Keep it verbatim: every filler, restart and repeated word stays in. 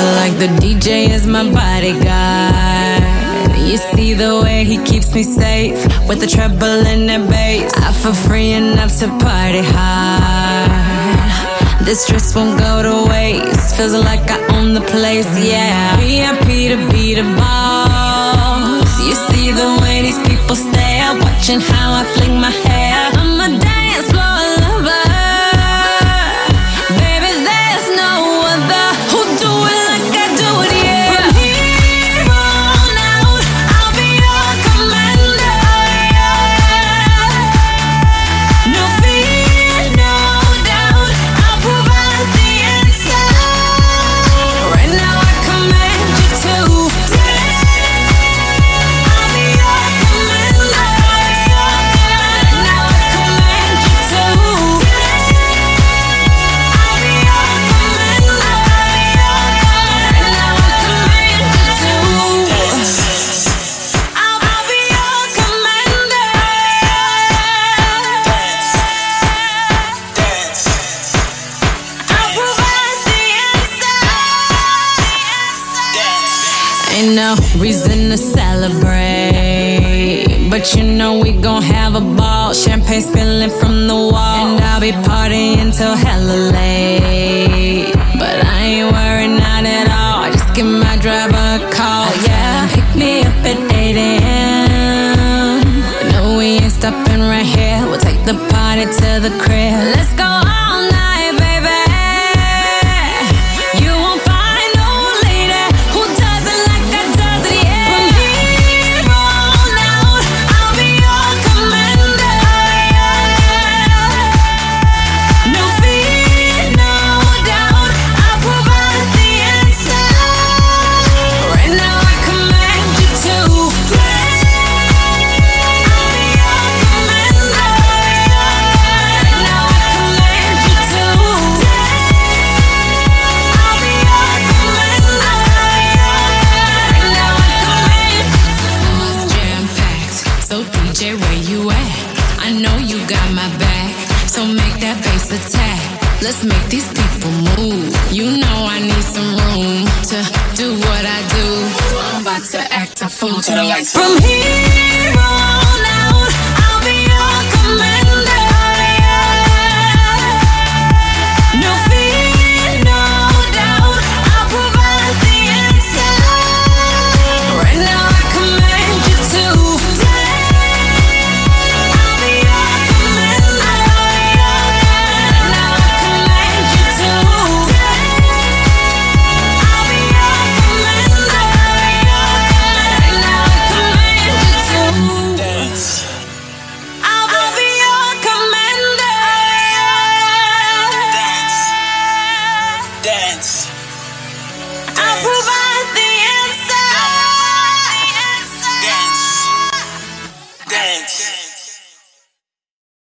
like the D J is my bodyguard. You see the way he keeps me safe with the treble and the bass. I feel free enough to party hard. This stress won't go to waste. Feels like I own the place, yeah. V I P to be the boss. You see the way these people stare, watching how I fling my hair. I'm a dance floor lover. Baby, there's no other who do it like I do it, yeah. From here on out, I'll be your commander, yeah. No fear, no doubt, I'll provide the answer. Right now I command you to dance. I'll be your commander, right now I command you to dance. I'll be your commander, right now I command you to dance. I'll be your commander. I'll provide the answer. Ain't no reason to celebrate, but you know we gon' have a ball. Champagne spilling from the wall, and I'll be partying till hella late. But I ain't worried, not at all. Just give my driver a call, yeah. Pick me up at eight a.m. No, we ain't stopping right here. We'll take the party to the crib. Let's go all night, baby. You won't find no lady who does it like I does it, yeah. From here on out, I'll be your commander, yeah. No fear, no doubt, I'll provide the answer. Right now I command you to dance. I'll be your commander, right now I command you to dance. I'll be your commander, right now I command you to. It's jam-packed, so D J, where you at? I know you got my back, so make that bass attack. Let's make these people move. You know I need some room to do what I do. I'm about to act a fool till the lights From here on out, I'll be your commander, yeah. No fear, no doubt, I'll provide the answer. Right now I command you to dance. I'll be your commander, right now I command you to dance. I'll be your commander, right now I command you to dance. I'll be your commander. Dance. Dance.